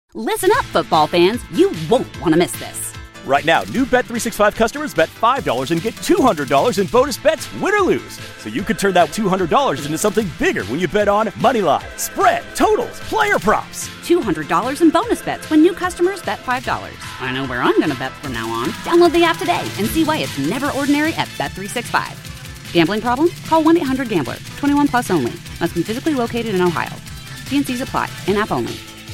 Listen up, football fans. You won't want to miss this. Right now, new Bet365 customers bet $5 and get $200 in bonus bets, win or lose. So you could turn that $200 into something bigger when you bet on moneyline, spread, totals, player props. $200 in bonus bets when new customers bet $5. I know where I'm going to bet from now on. Download the app today and see why it's never ordinary at Bet365. Gambling problem? Call 1-800-GAMBLER. 21 plus only. Must be physically located in Ohio. T&Cs apply. In-app only.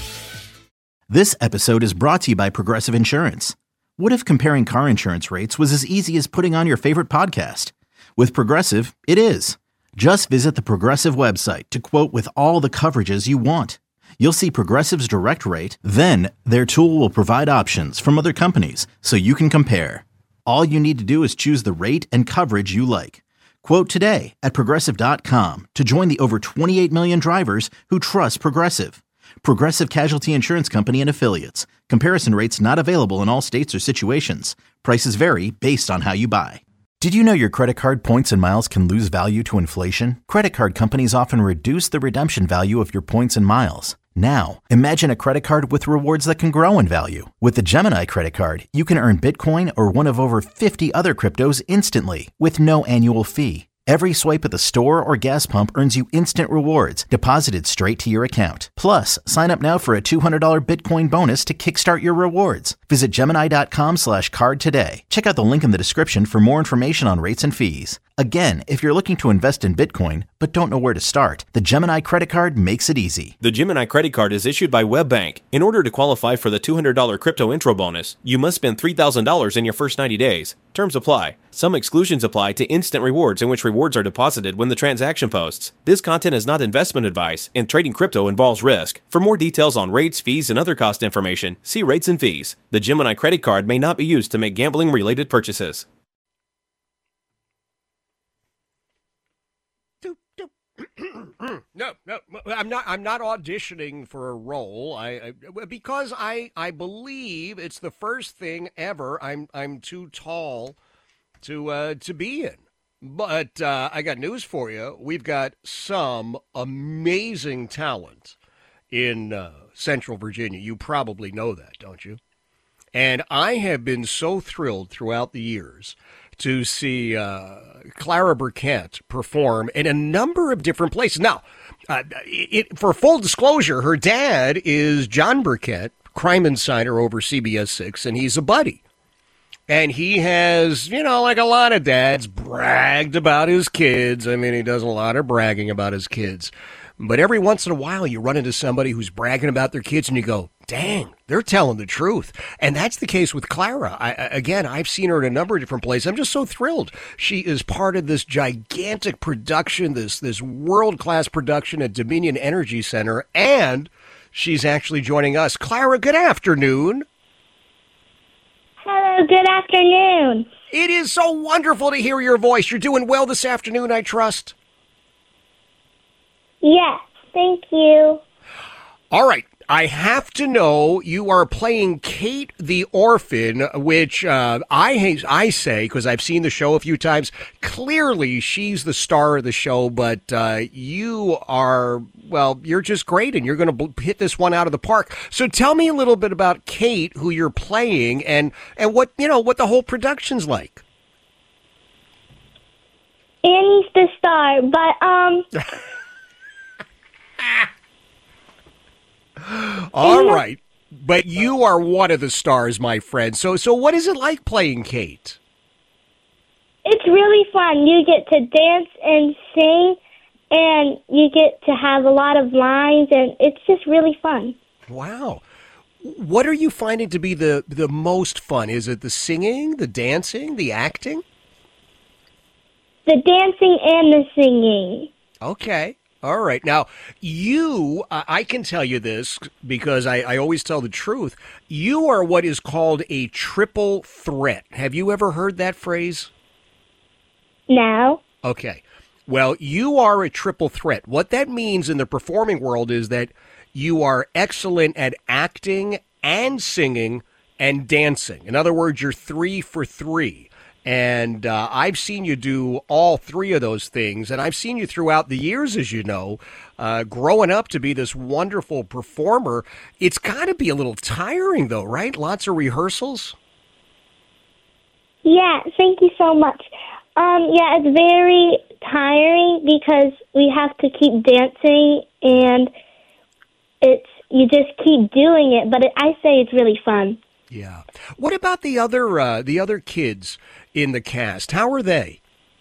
This episode is brought to you by Progressive Insurance. What if comparing car insurance rates was as easy as putting on your favorite podcast? With Progressive, it is. Just visit the Progressive website to quote with all the coverages you want. You'll see Progressive's direct rate, then their tool will provide options from other companies so you can compare. All you need to do is choose the rate and coverage you like. Quote today at Progressive.com to join the over 28 million drivers who trust Progressive. Progressive Casualty Insurance Company and Affiliates. Comparison rates not available in all states or situations. Prices vary based on how you buy. Did you know your credit card points and miles can lose value to inflation? Credit card companies often reduce the redemption value of your points and miles. Now, imagine a credit card with rewards that can grow in value. With the Gemini credit card, you can earn Bitcoin or one of over 50 other cryptos instantly with no annual fee. Every swipe at the store or gas pump earns you instant rewards deposited straight to your account. Plus, sign up now for a $200 Bitcoin bonus to kickstart your rewards. Visit Gemini.com/card today. Check out the link in the description for more information on rates and fees. Again, if you're looking to invest in Bitcoin but don't know where to start, the Gemini credit card makes it easy. The Gemini credit card is issued by WebBank. In order to qualify for the $200 crypto intro bonus, you must spend $3,000 in your first 90 days. Terms apply. Some exclusions apply to instant rewards in which rewards are deposited when the transaction posts. This content is not investment advice, and trading crypto involves risk. For more details on rates, fees, and other cost information, see rates and fees. The Gemini credit card may not be used to make gambling-related purchases. No, I'm not auditioning for a role. Because I believe it's the first thing ever I'm too tall to be in. But I got news for you. We've got some amazing talent in Central Virginia. You probably know that, don't you? And I have been so thrilled throughout the years to see Clara Burkett perform in a number of different places. Now, for full disclosure, her dad is John Burkett, crime insider over CBS 6, and he's a buddy. And he has, like a lot of dads, bragged about his kids. I mean, he does a lot of bragging about his kids. But every once in a while, you run into somebody who's bragging about their kids, and you go, dang, they're telling the truth. And that's the case with Clara. I've seen her in a number of different places. I'm just so thrilled. She is part of this gigantic production, this world-class production at Dominion Energy Center, and she's actually joining us. Clara, good afternoon. Hello, good afternoon. It is so wonderful to hear your voice. You're doing well this afternoon, I trust. Yes, thank you. All right. I have to know, you are playing Kate the Orphan, which I say, because I've seen the show a few times, clearly she's the star of the show, but you are, well, you're just great, and you're going to hit this one out of the park. So tell me a little bit about Kate, who you're playing, and what, what the whole production's like. Annie's the star, but, All right, but you are one of the stars, my friend. So what is it like playing Kate? It's really fun. You get to dance and sing, and you get to have a lot of lines, and it's just really fun. Wow. What are you finding to be the most fun? Is it the singing, the dancing, the acting? The dancing and the singing. Okay. All right. Now, I can tell you this because I always tell the truth. You are what is called a triple threat. Have you ever heard that phrase? No. Okay. Well, you are a triple threat. What that means in the performing world is that you are excellent at acting and singing and dancing. In other words, you're 3 for 3. And I've seen you do all three of those things, and I've seen you throughout the years, as you know, growing up to be this wonderful performer. It's got to be a little tiring, though, right? Lots of rehearsals? Yeah, thank you so much. Yeah, it's very tiring because we have to keep dancing, and you just keep doing it, but I say it's really fun. Yeah. What about the other kids in the cast? How are they?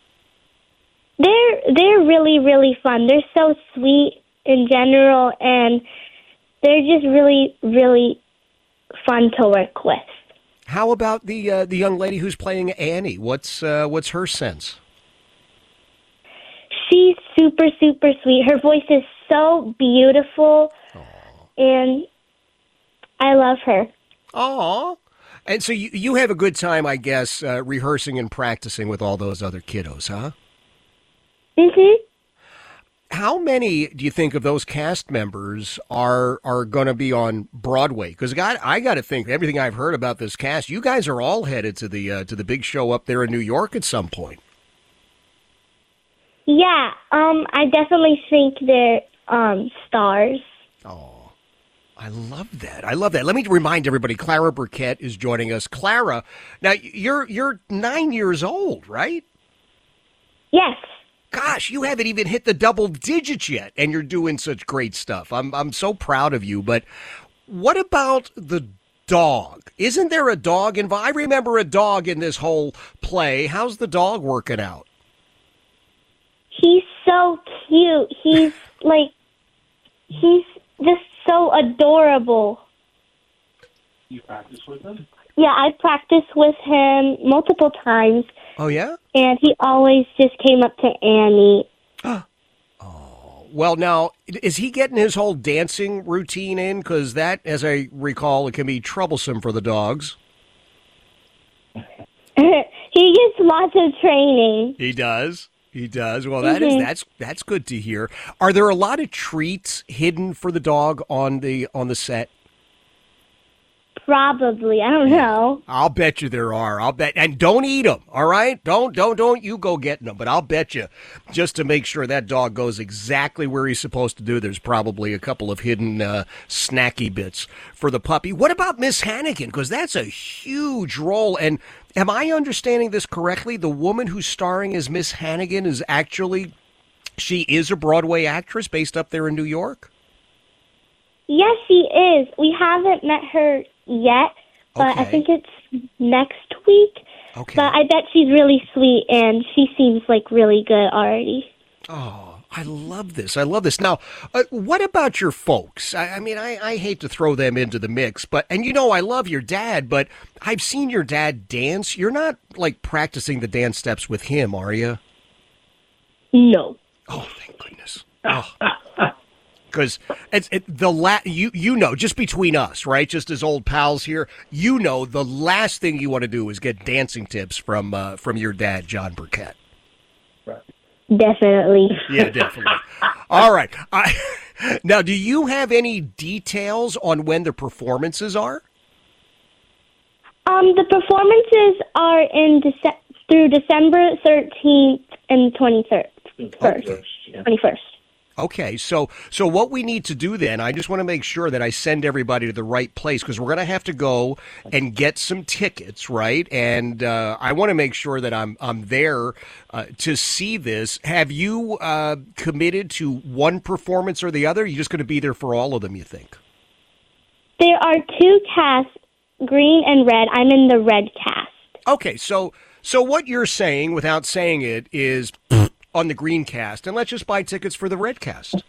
They're really, really fun. They're so sweet in general, and they're just really, really fun to work with. How about the young lady who's playing Annie? What's her sense? She's super, super sweet. Her voice is so beautiful, and I love her. Aw. And so you have a good time, I guess, rehearsing and practicing with all those other kiddos, huh? Mm-hmm. How many do you think of those cast members are going to be on Broadway? Because I got to think, everything I've heard about this cast, you guys are all headed to the big show up there in New York at some point. Yeah, I definitely think they're stars. Oh, I love that. I love that. Let me remind everybody, Clara Burkett is joining us. Clara, now you're 9 years old, right? Yes. Gosh, you haven't even hit the double digits yet, and you're doing such great stuff. I'm so proud of you. But what about the dog? Isn't there a dog involved? I remember a dog in this whole play. How's the dog working out? He's so cute. He's just so adorable. You practice with him? Yeah, I practiced with him multiple times. Oh, yeah? And he always just came up to Annie. Oh, well, now, is he getting his whole dancing routine in? Because that, as I recall, it can be troublesome for the dogs. He gets lots of training. He does. He does. Well, that's good to hear. Are there a lot of treats hidden for the dog on the set? Probably. I don't know. I'll bet you there are. I'll bet. And don't eat them, all right? Don't you go getting them. But I'll bet you, just to make sure that dog goes exactly where he's supposed to do, there's probably a couple of hidden snacky bits for the puppy. What about Miss Hannigan? Because that's a huge role. And am I understanding this correctly? The woman who's starring as Miss Hannigan is actually, she is a Broadway actress based up there in New York? Yes, she is. We haven't met her yet, but I think it's next week. Okay. But I bet she's really sweet, and she seems like really good already. Oh, I love this. I love this. Now, what about your folks? I mean, I hate to throw them into the mix, but, and you know, I love your dad, but I've seen your dad dance. You're not, like, practicing the dance steps with him, are you? No. Oh, thank goodness. Oh. Because you know, just between us, right? Just as old pals here, you know, the last thing you want to do is get dancing tips from your dad, John Burkett. Right. Definitely. Yeah, definitely. All right. Now, do you have any details on when the performances are? The performances are through December 13th and 21st. 21st. Okay, so what we need to do then, I just want to make sure that I send everybody to the right place because we're going to have to go and get some tickets, right? And I want to make sure that I'm there to see this. Have you committed to one performance or the other? Or are you just going to be there for all of them, you think? There are two casts, green and red. I'm in the red cast. Okay, so what you're saying, without saying it, is on the green cast, and let's just buy tickets for the red cast.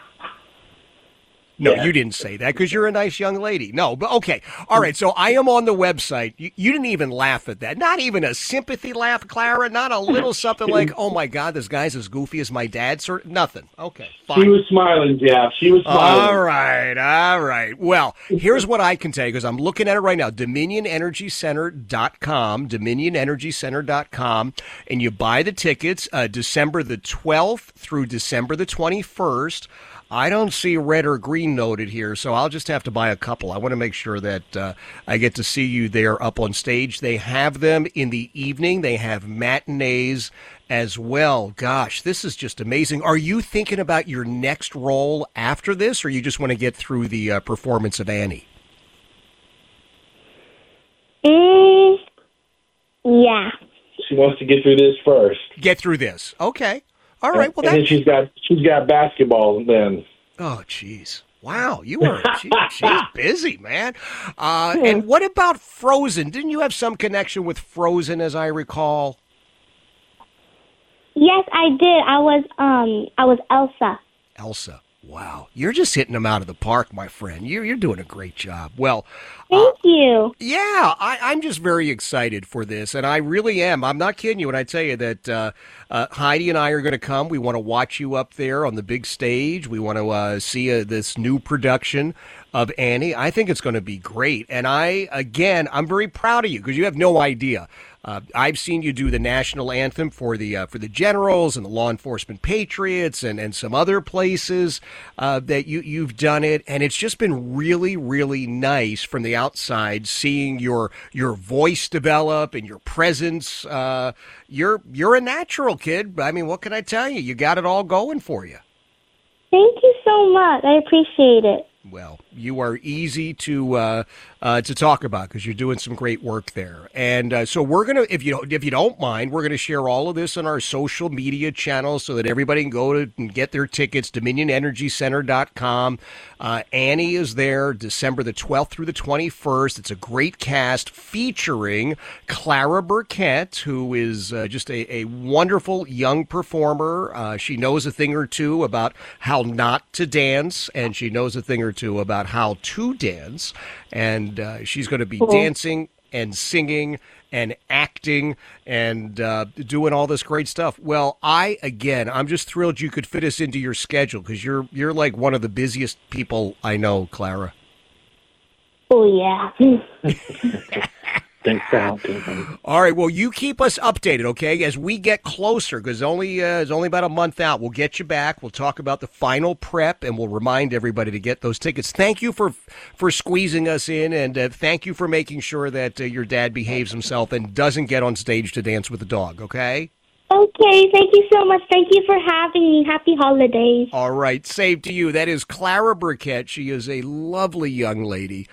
No, you didn't say that because you're a nice young lady. No, but okay. All right, so I am on the website. You didn't even laugh at that. Not even a sympathy laugh, Clara. Not a little something like, oh, my God, this guy's as goofy as my dad. Sort of, nothing. Okay, fine. She was smiling, Jeff. She was smiling. All right. Well, here's what I can tell you because I'm looking at it right now. DominionEnergyCenter.com, DominionEnergyCenter.com, and you buy the tickets December the 12th through December the 21st. I don't see red or green noted here, so I'll just have to buy a couple. I want to make sure that I get to see you there up on stage. They have them in the evening. They have matinees as well. Gosh, this is just amazing. Are you thinking about your next role after this, or you just want to get through the performance of Annie? Yeah. She wants to get through this first. Get through this. Okay. All right. Well, and then she's got basketball then. Oh, jeez. Wow, you are she's busy, man. And what about Frozen? Didn't you have some connection with Frozen, as I recall? Yes, I did. I was Elsa. Elsa. Wow, you're just hitting them out of the park, my friend. You're doing a great job. Well, thank you. Yeah, I'm just very excited for this, and I really am. I'm not kidding you when I tell you that Heidi and I are going to come. We want to watch you up there on the big stage. We want to see this new production of Annie. I think it's going to be great, and I'm very proud of you because you have no idea. I've seen you do the national anthem for the generals and the law enforcement patriots and some other places that you've done it, and it's just been really, really nice from the outside seeing your voice develop and your presence. You're a natural, kid. I mean, what can I tell you? You got it all going for you. Thank you so much. I appreciate it. Well, you are easy to talk about because you're doing some great work there, and so we're gonna, if you don't mind, we're gonna share all of this on our social media channels so that everybody can go to and get their tickets. DominionEnergyCenter.com. Annie is there December the 12th through the 21st. It's a great cast featuring Clara Burkett, who is just a wonderful young performer. She knows a thing or two about how not to dance, and she knows a thing or two about how to dance, and she's going to be dancing and singing and acting and doing all this great stuff. Well, I'm just thrilled you could fit us into your schedule because you're like one of the busiest people I know, Clara. Oh, yeah. Thanks, Al. All right, well, you keep us updated, okay, as we get closer, because it's only about a month out. We'll get you back. We'll talk about the final prep, and we'll remind everybody to get those tickets. Thank you for squeezing us in, and thank you for making sure that your dad behaves himself and doesn't get on stage to dance with the dog, okay? Okay, thank you so much. Thank you for having me. Happy holidays. All right, same to you. That is Clara Burkett. She is a lovely young lady.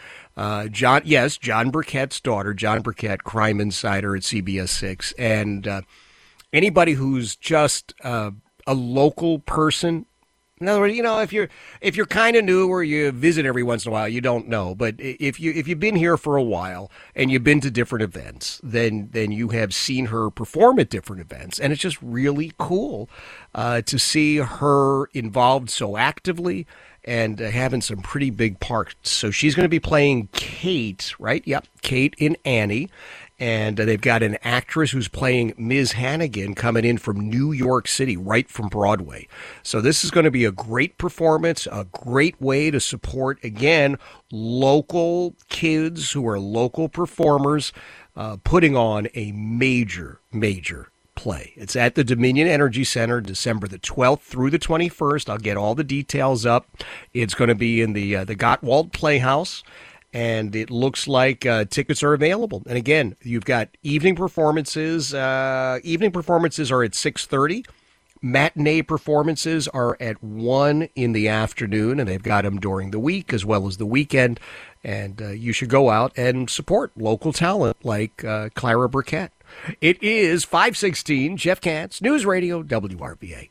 John Burkett's daughter, John Burkett, Crime Insider at CBS 6. And anybody who's just a local person, in other words, if you're kind of new or you visit every once in a while, you don't know. But if you've been here for a while and you've been to different events, then you have seen her perform at different events, and it's just really cool to see her involved so actively and having some pretty big parts. So she's going to be playing Kate, right? Yep, Kate in Annie. And they've got an actress who's playing Ms. Hannigan coming in from New York City, right from Broadway. So this is going to be a great performance, a great way to support, again, local kids who are local performers putting on a major, major play. It's at the Dominion Energy Center, December the 12th through the 21st. I'll get all the details up. It's going to be in the Gottwald Playhouse, and it looks like tickets are available. And again, you've got evening performances. Evening performances are at 6:30. Matinee performances are at 1 in the afternoon, and they've got them during the week as well as the weekend. And you should go out and support local talent like Clara Burkett. It is 5:16, Jeff Katz, News Radio, WRVA.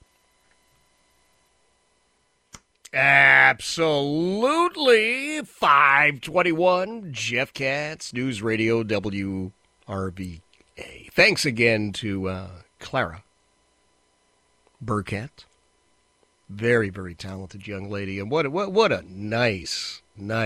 Absolutely. 5:21, Jeff Katz, News Radio, WRVA. Thanks again to Clara Burkett. Very, very talented young lady. And what a nice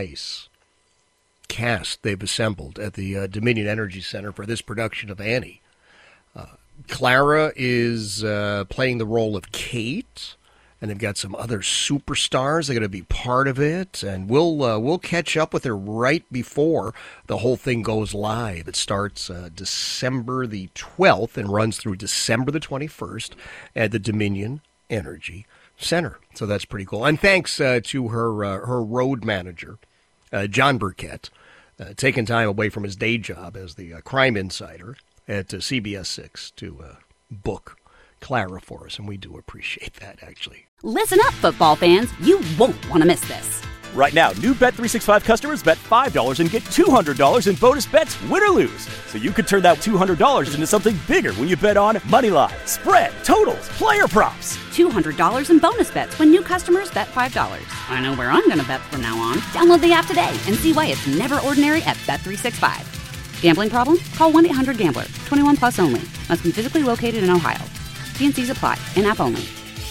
cast they've assembled at the Dominion Energy Center for this production of Annie. Clara is playing the role of Kate, and they've got some other superstars that are going to be part of it, and we'll catch up with her right before the whole thing goes live. It starts December the 12th and runs through December the 21st at the Dominion Energy center. So that's pretty cool. And thanks to her road manager, John Burkett, taking time away from his day job as the crime insider at CBS 6 to book Clara for us. And we do appreciate that, actually. Listen up, football fans. You won't want to miss this. Right now, new Bet365 customers bet $5 and get $200 in bonus bets, win or lose. So you could turn that $200 into something bigger when you bet on Moneyline, spread, totals, player props. $200 in bonus bets when new customers bet $5. I know where I'm going to bet from now on. Download the app today and see why it's never ordinary at Bet365. Gambling problem? Call 1-800-GAMBLER. 21 plus only. Must be physically located in Ohio. T&Cs apply. In-app only.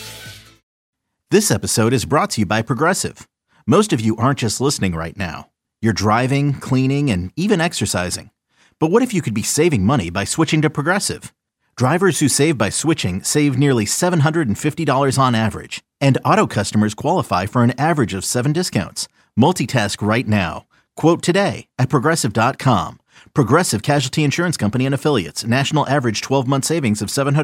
This episode is brought to you by Progressive. Most of you aren't just listening right now. You're driving, cleaning, and even exercising. But what if you could be saving money by switching to Progressive? Drivers who save by switching save nearly $750 on average. And auto customers qualify for an average of 7 discounts. Multitask right now. Quote today at Progressive.com. Progressive Casualty Insurance Company and Affiliates. National average 12-month savings of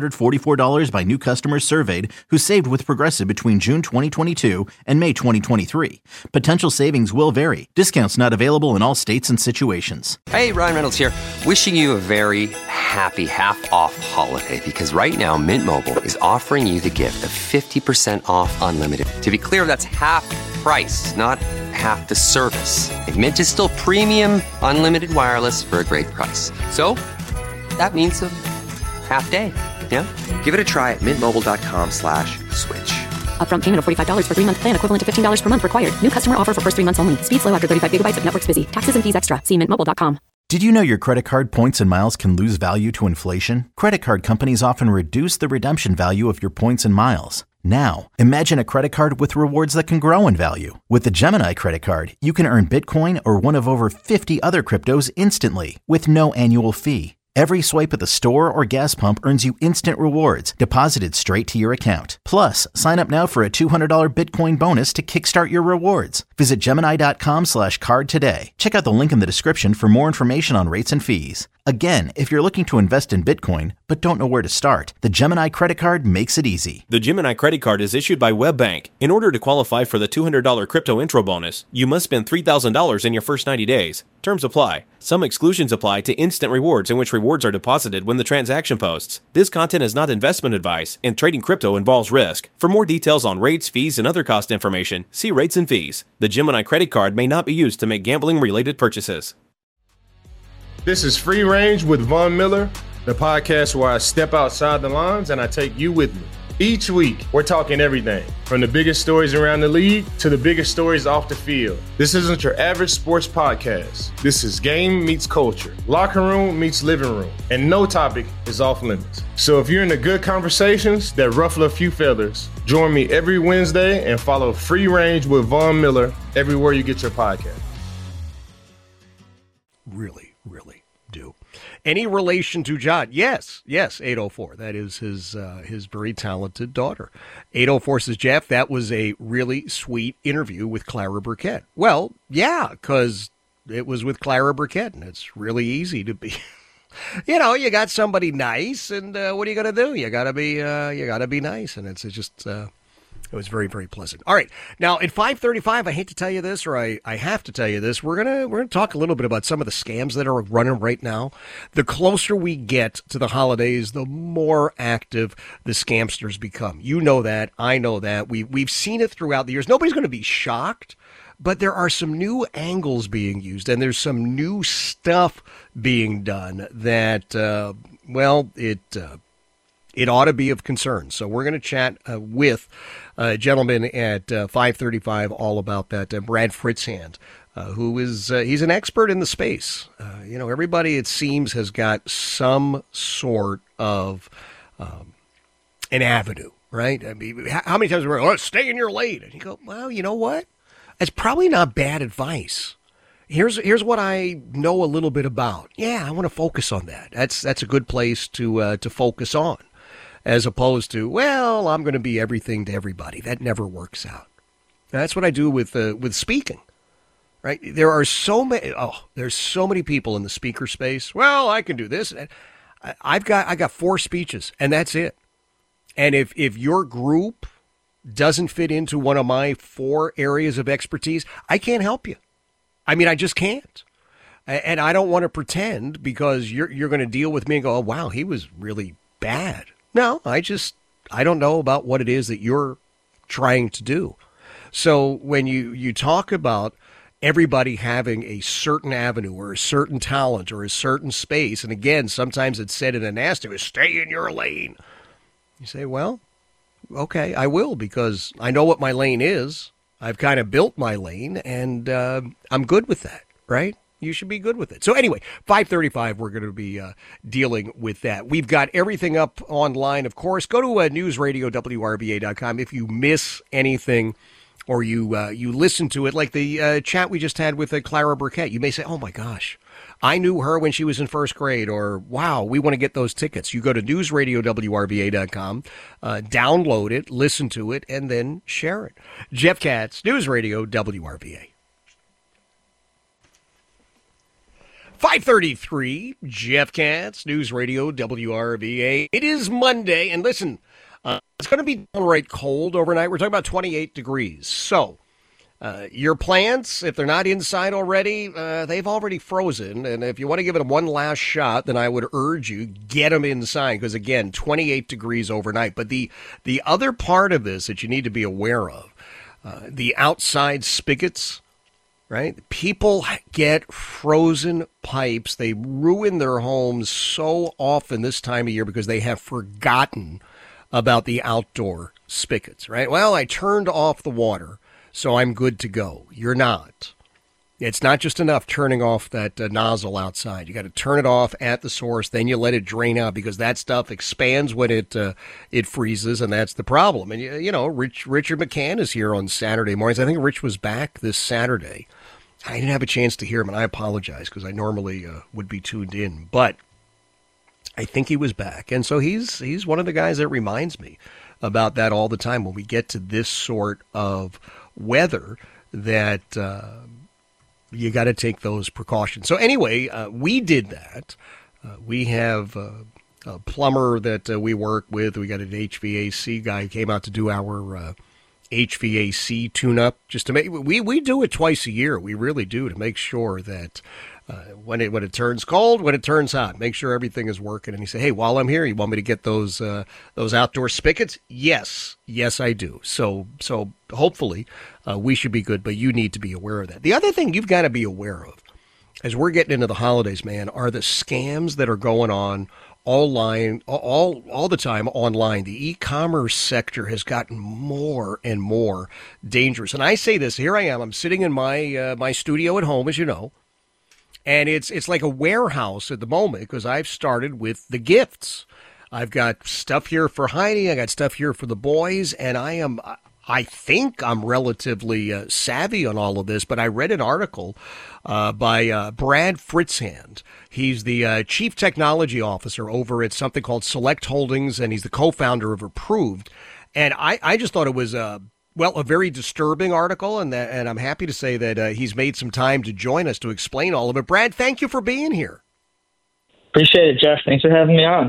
$744 by new customers surveyed who saved with Progressive between June 2022 and May 2023. Potential savings will vary. Discounts not available in all states and situations. Hey, Ryan Reynolds here. Wishing you a very happy half-off holiday because right now Mint Mobile is offering you the gift of 50% off unlimited. To be clear, that's half price, not half the service. And Mint is still premium unlimited wireless for a great price. So that means a half day. Yeah? Give it a try at mintmobile.com/switch. Upfront payment of $45 for 3-month plan, equivalent to $15 per month required. New customer offer for first 3 months only. Speed slow after 35 gigabytes if network's busy. Taxes and fees extra. See mintmobile.com. Did you know your credit card points and miles can lose value to inflation? Credit card companies often reduce the redemption value of your points and miles. Now, imagine a credit card with rewards that can grow in value. With the Gemini credit card, you can earn Bitcoin or one of over 50 other cryptos instantly with no annual fee. Every swipe at the store or gas pump earns you instant rewards deposited straight to your account. Plus, sign up now for a $200 Bitcoin bonus to kickstart your rewards. Visit Gemini.com/card today. Check out the link in the description for more information on rates and fees. Again, if you're looking to invest in Bitcoin but don't know where to start, the Gemini credit card makes it easy. The Gemini credit card is issued by WebBank. In order to qualify for the $200 crypto intro bonus, you must spend $3,000 in your first 90 days. Terms apply. Some exclusions apply to instant rewards in which rewards are deposited when the transaction posts. This content is not investment advice, and trading crypto involves risk. For more details on rates, fees, and other cost information, see rates and fees. The Gemini credit card may not be used to make gambling-related purchases. This is Free Range with Von Miller, the podcast where I step outside the lines and I take you with me. Each week, we're talking everything from the biggest stories around the league to the biggest stories off the field. This isn't your average sports podcast. This is game meets culture, locker room meets living room, and no topic is off limits. So if you're into good conversations that ruffle a few feathers, join me every Wednesday and follow Free Range with Von Miller everywhere you get your podcast. Really do. Any relation to John? Yes, 804. That is his very talented daughter. 804 says, Jeff, that was a really sweet interview with Clara Burkett. Well, yeah, because it was with Clara Burkett, and it's really easy to be. You got somebody nice, and what are you going to do? You got to be nice, and it's just. It was very, very pleasant. All right. Now, at 5:35, I hate to tell you this, or I have to tell you this, we're gonna talk a little bit about some of the scams that are running right now. The closer we get to the holidays, the more active the scamsters become. You know that. I know that. We've seen it throughout the years. Nobody's going to be shocked, but there are some new angles being used, and there's some new stuff being done that, it ought to be of concern. So we're going to chat with a gentleman at 5:35 all about that, Brad Fritzhand, who is he's an expert in the space. Everybody, it seems, has got some sort of an avenue, right? I mean, how many times we're stay in your lane? And you go, well, you know what? It's probably not bad advice. Here's what I know a little bit about. Yeah, I want to focus on that. That's a good place to focus on. As opposed to, well, I'm going to be everything to everybody. That never works out. And that's what I do with speaking, right? There are there's so many people in the speaker space. Well, I can do this. I got 4 speeches, and that's it. And if your group doesn't fit into one of my 4 areas of expertise, I can't help you. I mean, I just can't. And I don't want to pretend because you're going to deal with me and go, oh, wow, he was really bad. No, I don't know about what it is that you're trying to do. So when you talk about everybody having a certain avenue or a certain talent or a certain space, and again, sometimes it's said in a nasty way, stay in your lane. You say, well, okay, I will, because I know what my lane is. I've kind of built my lane, and I'm good with that, right? You should be good with it. So anyway, 5:35, we're going to be dealing with that. We've got everything up online, of course. Go to newsradiowrba.com if you miss anything or you listen to it, like the chat we just had with Clara Burkett. You may say, oh, my gosh, I knew her when she was in first grade, or, wow, we want to get those tickets. You go to newsradiowrba.com, download it, listen to it, and then share it. Jeff Katz, News Radio WRVA. 5:33, Jeff Katz, News Radio WRVA. It is Monday, and listen, it's going to be downright cold overnight. We're talking about 28 degrees. So your plants, if they're not inside already, they've already frozen. And if you want to give it one last shot, then I would urge you, get them inside. Because, again, 28 degrees overnight. But the other part of this that you need to be aware of, the outside spigots, right? People get frozen pipes. They ruin their homes so often this time of year because they have forgotten about the outdoor spigots, right? Well, I turned off the water, so I'm good to go. You're not. It's not just enough turning off that nozzle outside. You got to turn it off at the source, then you let it drain out, because that stuff expands when it freezes, and that's the problem. And you know, Richard McCann is here on Saturday mornings. I think Rich was back this Saturday. I didn't have a chance to hear him, and I apologize because I normally would be tuned in, but I think he was back, and so he's one of the guys that reminds me about that all the time when we get to this sort of weather, that you got to take those precautions. So anyway, we did that. We have a plumber that we work with. We got an HVAC guy who came out to do our HVAC tune-up, just to make we do it twice a year. We really do, to make sure that when it turns cold, when it turns hot, make sure everything is working. And he said, hey, while I'm here, you want me to get those outdoor spigots? Yes, I do. So hopefully we should be good, but you need to be aware of that. The other thing you've got to be aware of, as we're getting into the holidays, man, are the scams that are going on online, all the time online. The e-commerce sector has gotten more and more dangerous. And I say this, here I am, I'm sitting in my studio at home, as you know, and it's like a warehouse at the moment, because I've started with the gifts. I've got stuff here for Heidi, I got stuff here for the boys, and I think I'm relatively savvy on all of this, but I read an article by Brad Fritzhand. He's the Chief Technology Officer over at something called Select Holdings, and he's the co-founder of Approved. And I just thought it was a very disturbing article, and I'm happy to say that he's made some time to join us to explain all of it. Brad, thank you for being here. Appreciate it, Jeff. Thanks for having me on.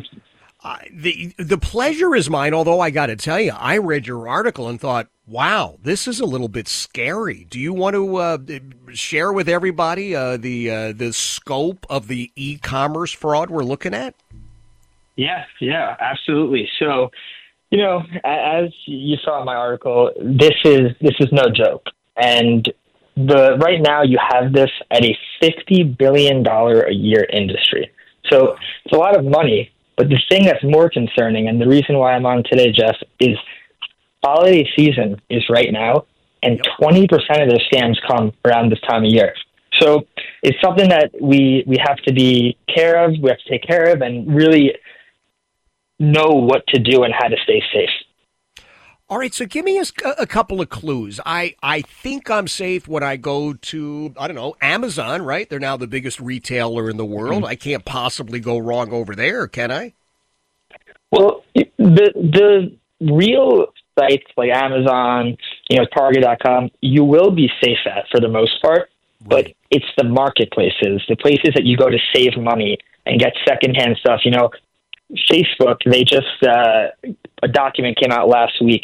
The pleasure is mine, although I got to tell you, I read your article and thought, wow, this is a little bit scary. Do you want to share with everybody the scope of the e-commerce fraud we're looking at? Yeah, absolutely. So, you know, as you saw in my article, this is no joke. And right now you have this at a $50 billion a year industry. So it's a lot of money. But the thing that's more concerning, and the reason why I'm on today, Jeff, is holiday season is right now, and 20% of those scams come around this time of year. So it's something that we have to be care of, we have to take care of, and really know what to do and how to stay safe. All right, so give me a couple of clues. I think I'm safe when I go to, I don't know, Amazon, right? They're now the biggest retailer in the world. Mm-hmm. I can't possibly go wrong over there, can I? Well, the real sites like Amazon, Target.com, you will be safe at for the most part, but it's the marketplaces, the places that you go to save money and get secondhand stuff. Facebook, they just, a document came out last week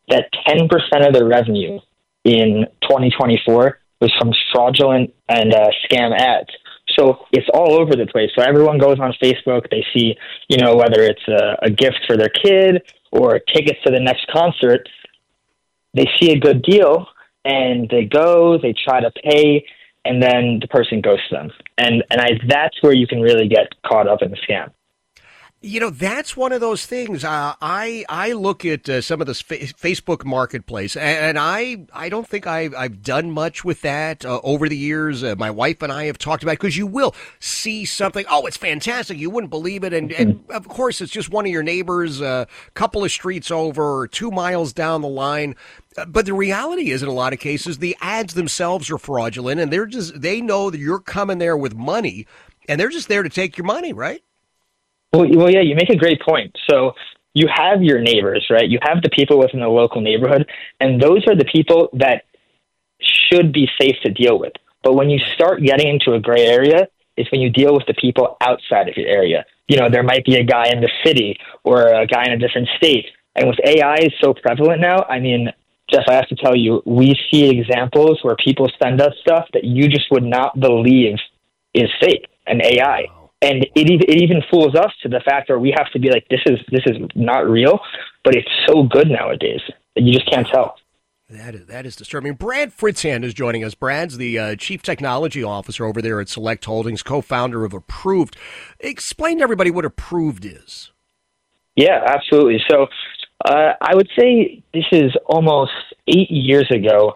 that 10% of their revenue in 2024 was from fraudulent and scam ads. So it's all over the place. So everyone goes on Facebook. They see, whether it's a gift for their kid or tickets to the next concert. They see a good deal and they go, they try to pay, and then the person ghosts them. And that's where you can really get caught up in the scam. That's one of those things. I look at some of this Facebook Marketplace, and I don't think I've done much with that over the years. My wife and I have talked about it, because you will see something. Oh, it's fantastic. You wouldn't believe it. And of course, it's just one of your neighbors a couple of streets over or 2 miles down the line. But the reality is, in a lot of cases, the ads themselves are fraudulent, and they know that you're coming there with money, and they're just there to take your money, right? Well, yeah, you make a great point. So you have your neighbors, right? You have the people within the local neighborhood, and those are the people that should be safe to deal with. But when you start getting into a gray area, is when you deal with the people outside of your area. There might be a guy in the city or a guy in a different state. And with AI is so prevalent now, I mean, Jeff, I have to tell you, we see examples where people send us stuff that you just would not believe is fake and AI. And it even fools us to the fact where we have to be like, this is not real, but it's so good nowadays that you just can't tell. That is disturbing. Brad Fritzhand is joining us. Brad's the Chief Technology Officer over there at Select Holdings, co-founder of Approved. Explain to everybody what Approved is. Yeah, absolutely. So I would say this is almost 8 years ago.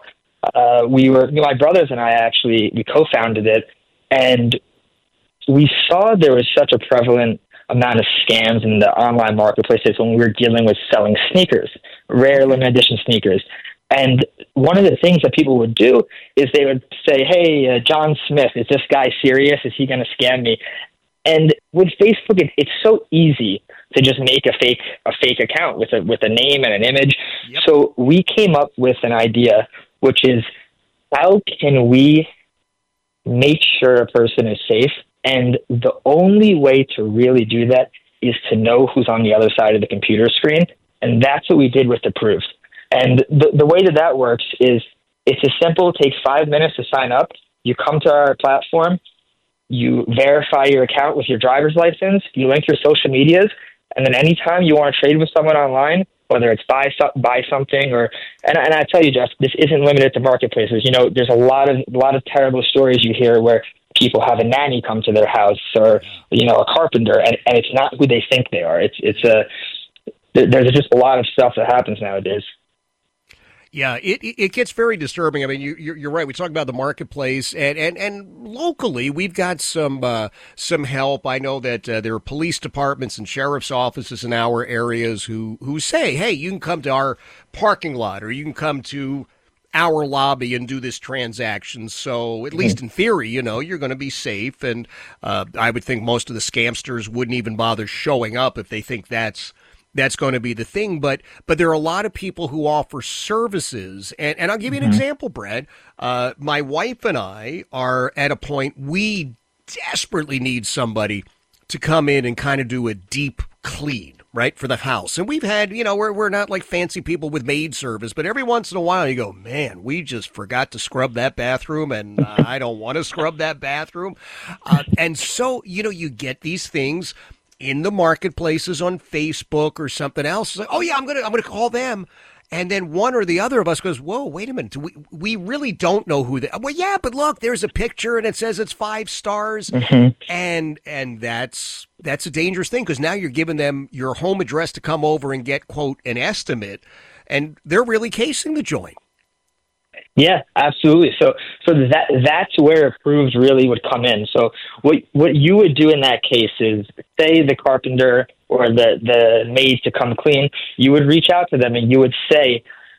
My brothers and I actually, we co-founded it, and we saw there was such a prevalent amount of scams in the online marketplaces when we were dealing with selling sneakers, rare limited edition sneakers. And one of the things that people would do is they would say, hey, John Smith, is this guy serious? Is he going to scam me? And with Facebook, it's so easy to just make a fake account with a name and an image. Yep. So we came up with an idea, which is, how can we make sure a person is safe? And the only way to really do that is to know who's on the other side of the computer screen. And that's what we did with Approved. And the way that works is, it's as simple. It takes 5 minutes to sign up. You come to our platform, you verify your account with your driver's license, you link your social medias, and then anytime you want to trade with someone online, whether it's buy something or, and I tell you, Jeff, this isn't limited to marketplaces. There's a lot of terrible stories you hear where people have a nanny come to their house or, a carpenter, and it's not who they think they are. There's just a lot of stuff that happens nowadays. Yeah, it gets very disturbing. I mean, you're right. We talk about the marketplace, and locally we've got some help. I know that there are police departments and sheriff's offices in our areas who say, hey, you can come to our parking lot or you can come to our lobby and do this transaction. So at least in theory, you're going to be safe. And I would think most of the scamsters wouldn't even bother showing up if they think that's going to be the thing. But there are a lot of people who offer services. And I'll give you an example, Brad. My wife and I are at a point we desperately need somebody to come in and kind of do a deep clean, right, for the house. And we've had, we're not like fancy people with maid service, but every once in a while you go, man, we just forgot to scrub that bathroom, and I don't want to scrub that bathroom. And so, you get these things in the marketplaces on Facebook or something else. It's like, oh yeah, I'm gonna call them. And then one or the other of us goes, whoa, wait a minute. We really don't know who they are. Well, yeah, but look, there's a picture and it says it's 5 stars. And that's a dangerous thing, because now you're giving them your home address to come over and get, quote, an estimate. And they're really casing the joint. Yeah, absolutely. So that's where Approved really would come in. So what you would do in that case is, say the carpenter or the maid to come clean, you would reach out to them and you would say,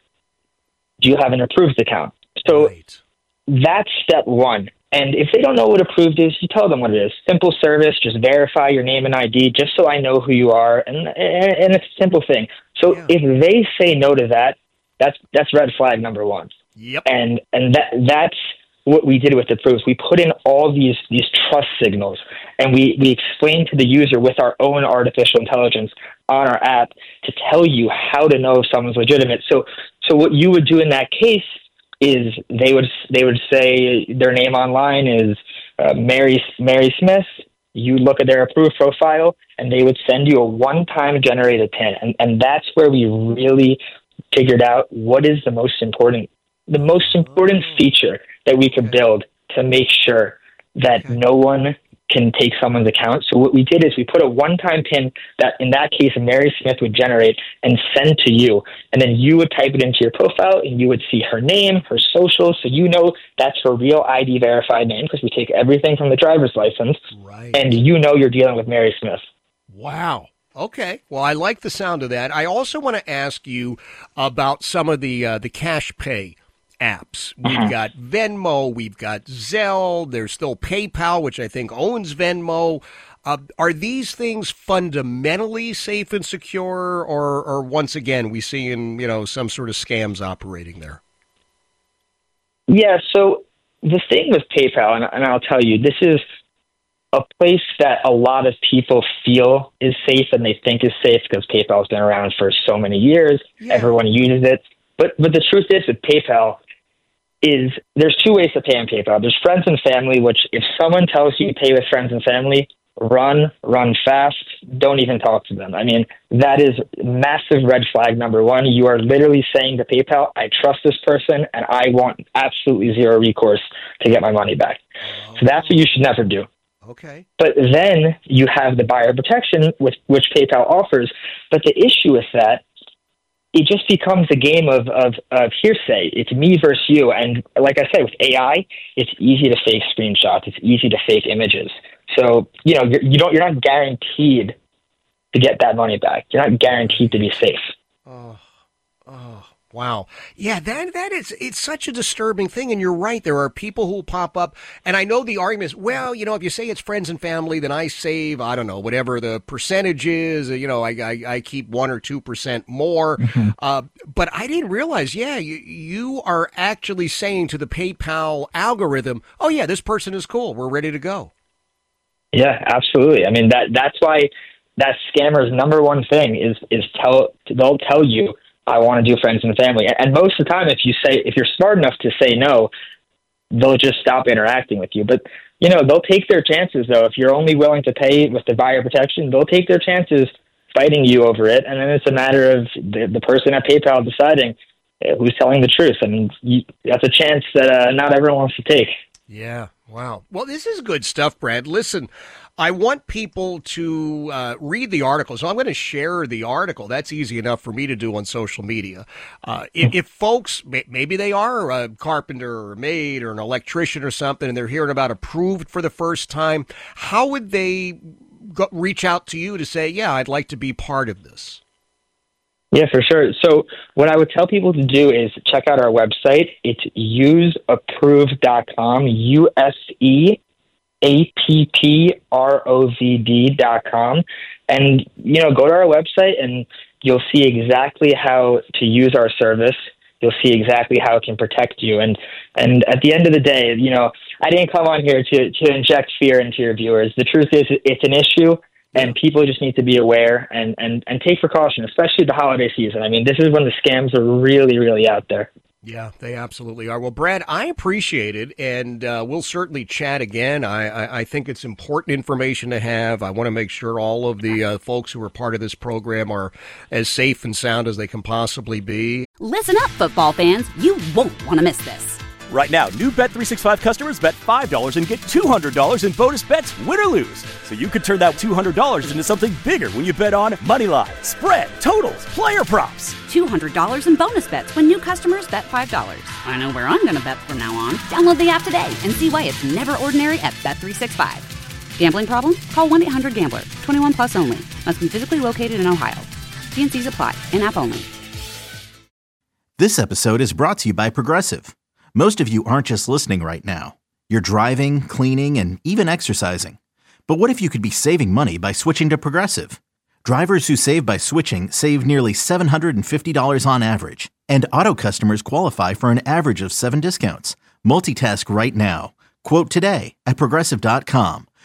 do you have an Approved account? So that's step one. And if they don't know what Approved is, you tell them what it is. Simple service, just verify your name and ID, just so I know who you are. And it's a simple thing. So if they say no to that, that's red flag number one. Yep. And that's what we did with Approved. We put in all these trust signals, And we explain to the user with our own artificial intelligence on our app to tell you how to know if someone's legitimate. So what you would do in that case is they would say their name online is Mary Smith. You look at their approved profile, and they would send you a one-time generated PIN. And that's where we really figured out what is the most important feature that we could build to make sure that no one can take someone's account. So what we did is we put a one-time PIN that, in that case, Mary Smith would generate and send to you. And then you would type it into your profile, and you would see her name, her social, so you know that's her real ID verified name, because we take everything from the driver's license. Right. And you know you're dealing with Mary Smith. Wow. Okay. Well, I like the sound of that. I also want to ask you about some of the cash pay apps. We've got Venmo, we've got Zelle, there's still PayPal, which I think owns Venmo. Are these things fundamentally safe and secure, or once again, we see some sort of scams operating there? Yeah, so the thing with PayPal, and I'll tell you, this is a place that a lot of people feel is safe and they think is safe because PayPal's been around for so many years. Yeah. Everyone uses it. But the truth is with PayPal is there's two ways to pay on PayPal. There's friends and family, which if someone tells you to pay with friends and family, run fast, don't even talk to them. I mean, that is massive red flag number one. You are literally saying to PayPal, I trust this person and I want absolutely zero recourse to get my money back. So that's what you should never do. Okay. But then you have the buyer protection, which PayPal offers. But the issue with that, it just becomes a game of hearsay. It's me versus you. And like I said, with AI, it's easy to fake screenshots. It's easy to fake images. So, you're not guaranteed to get that money back. You're not guaranteed to be safe. Oh, wow. Yeah, it's such a disturbing thing. And you're right. There are people who pop up. And I know the argument is, well, if you say it's friends and family, then I save, I don't know, whatever the percentage is. I keep 1 or 2% more. Mm-hmm. But I didn't realize, you are actually saying to the PayPal algorithm, oh, yeah, this person is cool. We're ready to go. Yeah, absolutely. I mean, that's why that scammer's number one thing is they'll tell you, I want to do friends and family. And most of the time, if you're smart enough to say no, they'll just stop interacting with you. But, they'll take their chances, though. If you're only willing to pay with the buyer protection, they'll take their chances fighting you over it. And then it's a matter of the person at PayPal deciding who's telling the truth. I mean, that's a chance that not everyone wants to take. Yeah. Wow. Well, this is good stuff, Brad. Listen, I want people to read the article, so I'm going to share the article. That's easy enough for me to do on social media. If folks, maybe they are a carpenter or a maid or an electrician or something, and they're hearing about Approved for the first time, how would they reach out to you to say, yeah, I'd like to be part of this? Yeah, for sure. So what I would tell people to do is check out our website. It's useapproved.com, useapprovd.com. And, go to our website and you'll see exactly how to use our service. You'll see exactly how it can protect you. And at the end of the day, I didn't come on here to inject fear into your viewers. The truth is it's an issue. And people just need to be aware and take precaution, especially the holiday season. I mean, this is when the scams are really, really out there. Yeah, they absolutely are. Well, Brad, I appreciate it, and we'll certainly chat again. I think it's important information to have. I want to make sure all of the folks who are part of this program are as safe and sound as they can possibly be. Listen up, football fans. You won't want to miss this. Right now, new Bet365 customers bet $5 and get $200 in bonus bets, win or lose. So you could turn that $200 into something bigger when you bet on Moneyline, spread, totals, player props. $200 in bonus bets when new customers bet $5. I know where I'm going to bet from now on. Download the app today and see why it's never ordinary at Bet365. Gambling problem? Call 1-800-GAMBLER. 21 plus only. Must be physically located in Ohio. T&Cs apply. In-app only. This episode is brought to you by Progressive. Most of you aren't just listening right now. You're driving, cleaning, and even exercising. But what if you could be saving money by switching to Progressive? Drivers who save by switching save nearly $750 on average. And auto customers qualify for an average of 7 discounts. Multitask right now. Quote today at Progressive.com.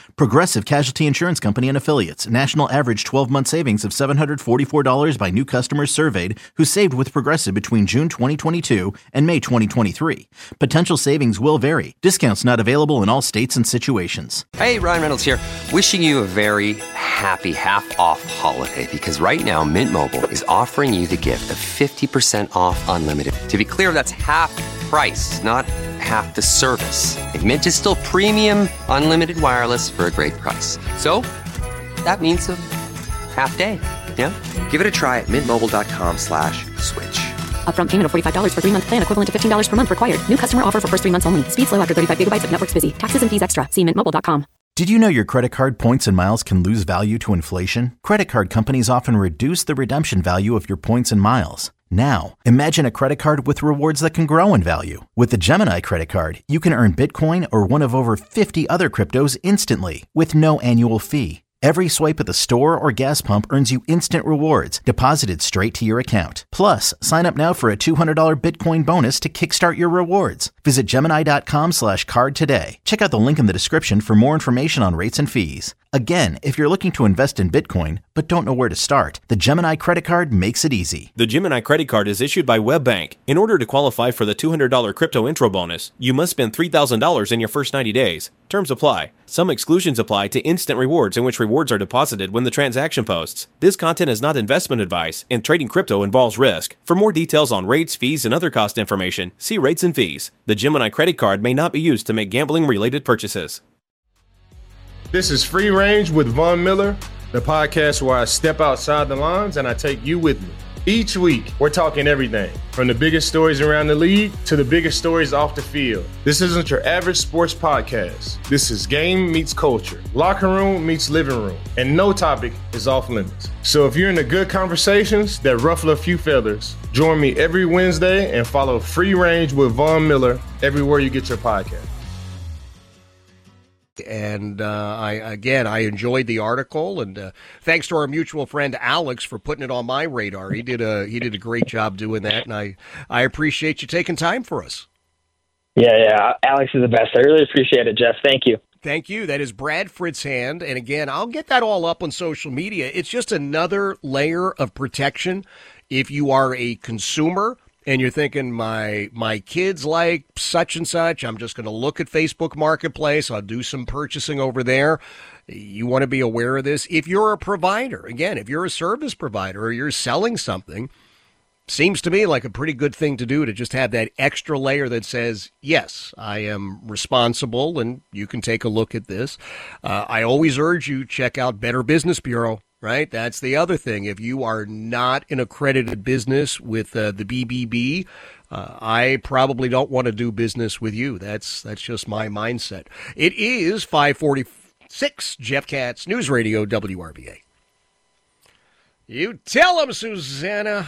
Progressive Casualty Insurance Company and Affiliates. National average 12-month savings of $744 by new customers surveyed who saved with Progressive between June 2022 and May 2023. Potential savings will vary. Discounts not available in all states and situations. Hey, Ryan Reynolds here. Wishing you a very happy half-off holiday because right now Mint Mobile is offering you the gift of 50% off unlimited. To be clear, that's half price, not half the service. And Mint is still premium unlimited wireless for a great price. So that means a half day. Yeah? Give it a try at mintmobile.com/switch. Upfront payment of $45 for 3-month plan, equivalent to $15 per month required. New customer offer for first 3 months only. Speed slow after 35 gigabytes if network's busy. Taxes and fees extra. See mintmobile.com. Did you know your credit card points and miles can lose value to inflation? Credit card companies often reduce the redemption value of your points and miles. Now, imagine a credit card with rewards that can grow in value. With the Gemini credit card, you can earn Bitcoin or one of over 50 other cryptos instantly with no annual fee. Every swipe at the store or gas pump earns you instant rewards deposited straight to your account. Plus, sign up now for a $200 Bitcoin bonus to kickstart your rewards. Visit Gemini.com/card today. Check out the link in the description for more information on rates and fees. Again, if you're looking to invest in Bitcoin but don't know where to start, the Gemini credit card makes it easy. The Gemini credit card is issued by WebBank. In order to qualify for the $200 crypto intro bonus, you must spend $3,000 in your first 90 days. Terms apply. Some exclusions apply to instant rewards in which rewards are deposited when the transaction posts. This content is not investment advice, and trading crypto involves risk. For more details on rates, fees, and other cost information, see rates and fees. The Gemini credit card may not be used to make gambling-related purchases. This is Free Range with Von Miller, the podcast where I step outside the lines and I take you with me. Each week, we're talking everything from the biggest stories around the league to the biggest stories off the field. This isn't your average sports podcast. This is game meets culture, locker room meets living room, and no topic is off limits. So if you're into good conversations that ruffle a few feathers, join me every Wednesday and follow Free Range with Von Miller everywhere you get your podcast. And I enjoyed the article, and thanks to our mutual friend Alex for putting it on my radar. He did a great job doing that, and I appreciate you taking time for us. Yeah, Alex is the best. I really appreciate it, Jeff. Thank you. Thank you. That is Brad Fritzhand, and again, I'll get that all up on social media. It's just another layer of protection if you are a consumer. And you're thinking, my kids like such and such, I'm just going to look at Facebook Marketplace, I'll do some purchasing over there. You want to be aware of this. If you're a provider, again, if you're a service provider or you're selling something, seems to me like a pretty good thing to do to just have that extra layer that says, yes, I am responsible and you can take a look at this. I always urge you, check out Better Business Bureau. Right? That's the other thing. If you are not an accredited business with the BBB, I probably don't want to do business with you. That's just my mindset. It is 5:46, Jeff Katz, News Radio WRVA. You tell them, Susanna.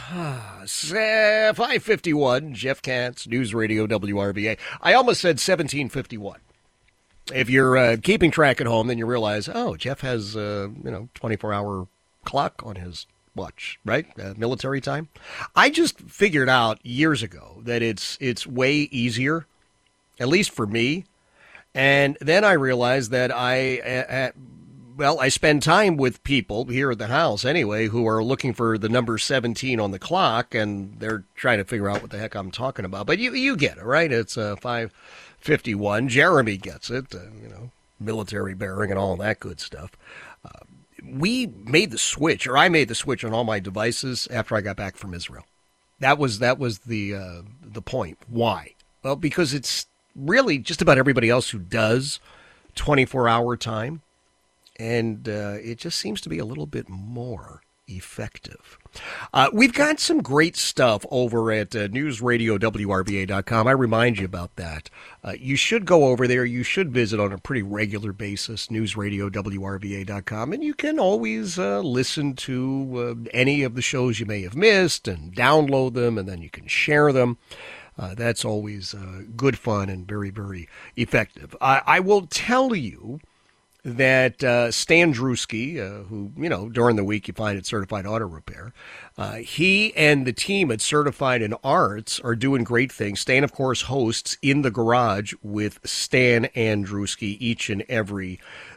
5:51, Jeff Katz, News Radio WRVA. I almost said 17:51. If you're keeping track at home, then you realize, oh, Jeff has 24-hour clock on his watch, right? Military time. I just figured out years ago that it's way easier, at least for me. And then I realized that I spend time with people here at the house anyway who are looking for the number 17 on the clock, and they're trying to figure out what the heck I'm talking about. But you get it, right? It's 5:51. Jeremy gets it, military bearing and all that good stuff. We made the switch, or I made the switch on all my devices after I got back from Israel. That was the point. Why? Well, because it's really just about everybody else who does 24-hour time, and it just seems to be a little bit more effective. We've got some great stuff over at newsradiowrva.com. I remind you about that. You should go over there. You should visit on a pretty regular basis, newsradiowrva.com, and you can always listen to any of the shows you may have missed and download them, and then you can share them. That's always good fun and very, very effective. I will tell you that Stan Drewski, who, during the week you find at Certified Auto Repair, he and the team at Certified in Arts are doing great things. Stan, of course, hosts In the Garage with Stan Andruski each and every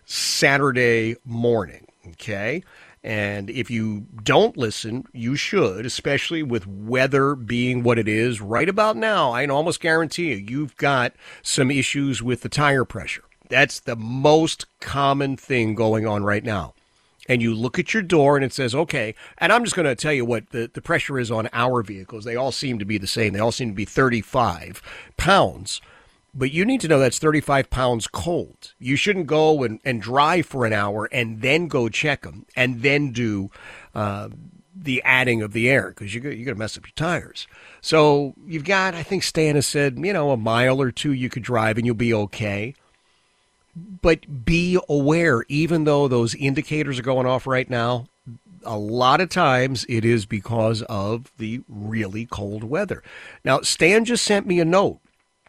Saturday morning, okay? And if you don't listen, you should, especially with weather being what it is right about now. I can almost guarantee you've got some issues with the tire pressure. That's the most common thing going on right now. And you look at your door and it says, okay, and I'm just going to tell you what the pressure is on our vehicles. They all seem to be the same. They all seem to be 35 pounds. But you need to know that's 35 pounds cold. You shouldn't go and drive for an hour and then go check them and then do the adding of the air because you're going to mess up your tires. So you've got, I think Stan has said, a mile or two you could drive and you'll be okay. But be aware, even though those indicators are going off right now, a lot of times it is because of the really cold weather. Now, Stan just sent me a note.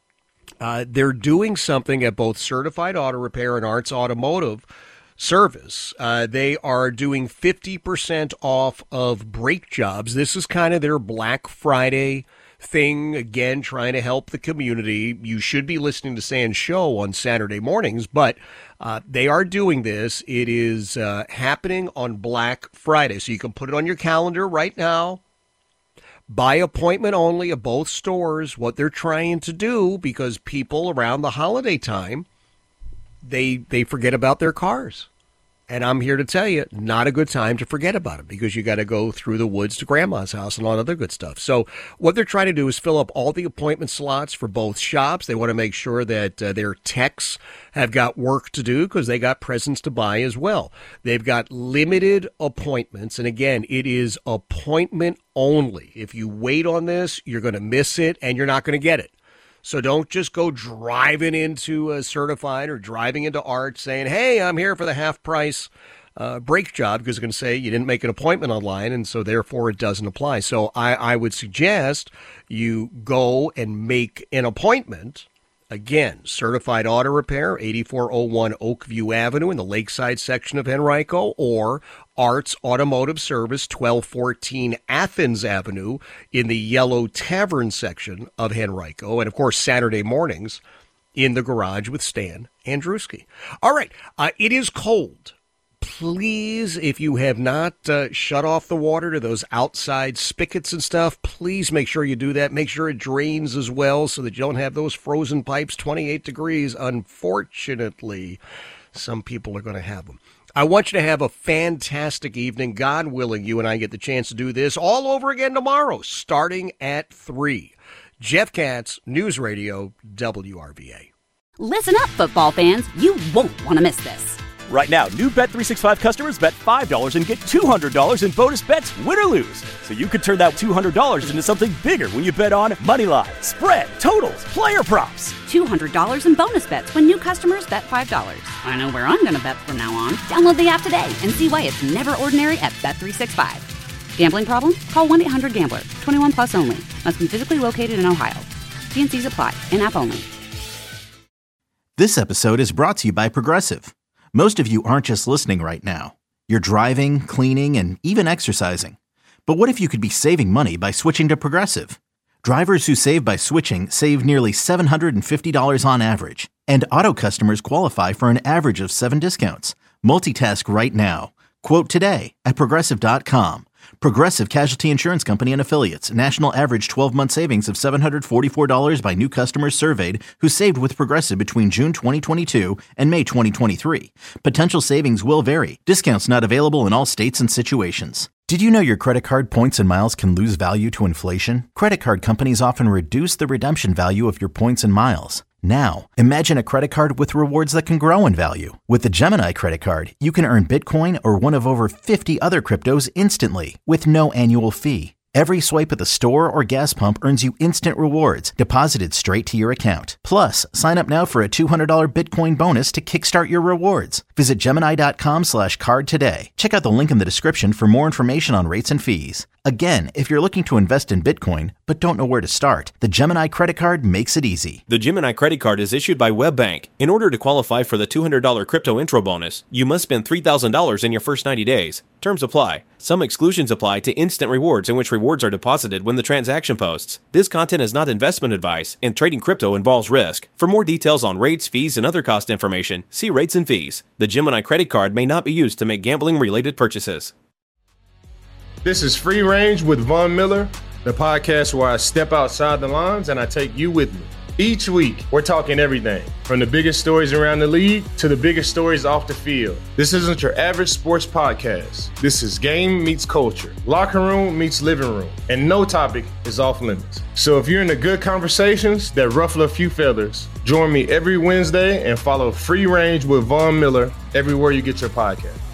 They're doing something at both Certified Auto Repair and Arts Automotive Service. They are doing 50% off of brake jobs. This is kind of their Black Friday thing, again, trying to help the community. You should be listening to Stan's show on Saturday mornings, but they are doing this. It is happening on Black Friday, so you can put it on your calendar right now. By appointment only at both stores, what they're trying to do, because people around the holiday time, they forget about their cars. And I'm here to tell you, not a good time to forget about it because you got to go through the woods to Grandma's house and all that other good stuff. So what they're trying to do is fill up all the appointment slots for both shops. They want to make sure that their techs have got work to do because they got presents to buy as well. They've got limited appointments. And again, it is appointment only. If you wait on this, you're going to miss it and you're not going to get it. So don't just go driving into a Certified or driving into Art saying, hey, I'm here for the half-price brake job, because it's going to say you didn't make an appointment online, and so therefore it doesn't apply. So I would suggest you go and make an appointment. Again, Certified Auto Repair, 8401 Oakview Avenue in the Lakeside section of Henrico, or Arts Automotive Service, 1214 Athens Avenue in the Yellow Tavern section of Henrico. And, of course, Saturday mornings in the garage with Stan Andruski. All right, it is cold. Please, if you have not shut off the water to those outside spigots and stuff, please make sure you do that. Make sure it drains as well so that you don't have those frozen pipes, 28 degrees. Unfortunately, some people are going to have them. I want you to have a fantastic evening. God willing, you and I get the chance to do this all over again tomorrow, starting at 3. Jeff Katz, News Radio, WRVA. Listen up, football fans. You won't want to miss this. Right now, new Bet365 customers bet $5 and get $200 in bonus bets, win or lose. So you could turn that $200 into something bigger when you bet on Moneyline, spread, totals, player props. $200 in bonus bets when new customers bet $5. I know where I'm going to bet from now on. Download the app today and see why it's never ordinary at Bet365. Gambling problem? Call 1-800-GAMBLER. 21 plus only. Must be physically located in Ohio. T&Cs apply. In-app only. This episode is brought to you by Progressive. Most of you aren't just listening right now. You're driving, cleaning, and even exercising. But what if you could be saving money by switching to Progressive? Drivers who save by switching save nearly $750 on average. And auto customers qualify for an average of 7 discounts. Multitask right now. Quote today at Progressive.com. Progressive Casualty Insurance Company and Affiliates. National average 12-month savings of $744 by new customers surveyed who saved with Progressive between June 2022 and May 2023. Potential savings will vary. Discounts not available in all states and situations. Did you know your credit card points and miles can lose value to inflation? Credit card companies often reduce the redemption value of your points and miles. Now, imagine a credit card with rewards that can grow in value. With the Gemini credit card, you can earn Bitcoin or one of over 50 other cryptos instantly with no annual fee. Every swipe at the store or gas pump earns you instant rewards deposited straight to your account. Plus, sign up now for a $200 Bitcoin bonus to kickstart your rewards. Visit Gemini.com/card today. Check out the link in the description for more information on rates and fees. Again, if you're looking to invest in Bitcoin but don't know where to start, the Gemini Credit Card makes it easy. The Gemini Credit Card is issued by WebBank. In order to qualify for the $200 crypto intro bonus, you must spend $3,000 in your first 90 days. Terms apply. Some exclusions apply to instant rewards in which rewards are deposited when the transaction posts. This content is not investment advice, and trading crypto involves risk. For more details on rates, fees, and other cost information, see rates and fees. The Gemini Credit Card may not be used to make gambling-related purchases. This is Free Range with Von Miller, the podcast where I step outside the lines and I take you with me. Each week, we're talking everything from the biggest stories around the league to the biggest stories off the field. This isn't your average sports podcast. This is game meets culture, locker room meets living room, and no topic is off limits. So if you're into good conversations that ruffle a few feathers, join me every Wednesday and follow Free Range with Von Miller everywhere you get your podcast.